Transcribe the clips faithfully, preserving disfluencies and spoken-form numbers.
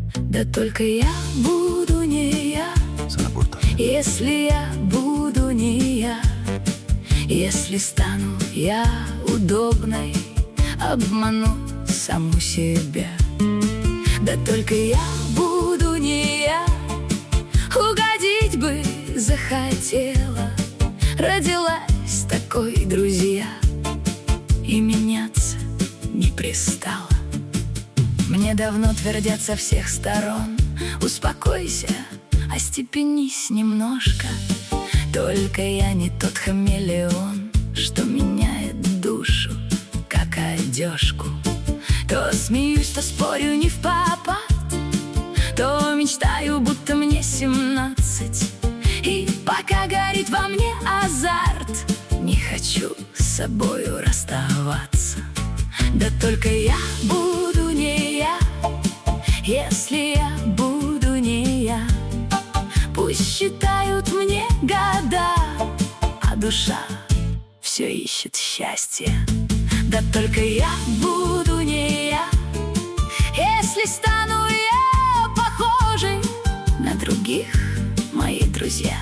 Да только я буду не я, если я буду не я. Если стану я удобной, обману саму себя. Да только я буду не я, угодить бы захотела. Родилась такой, друзья, и меняться не пристала. Мне давно твердят со всех сторон: успокойся, остепенись немножко. Только я не тот хамелеон, что меняет душу, как одежку. То смеюсь, то спорю не впопад, то мечтаю, будто мне семнадцать. И пока горит во мне азарт, не хочу с собою расставаться. Да только я буду не я, если я буду не я. Пусть считают мне года, а душа все ищет счастье. Да только я буду не я, если стану я похожей на других, мои друзья.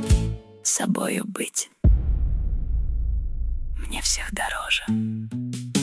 Собою быть мне всех дороже.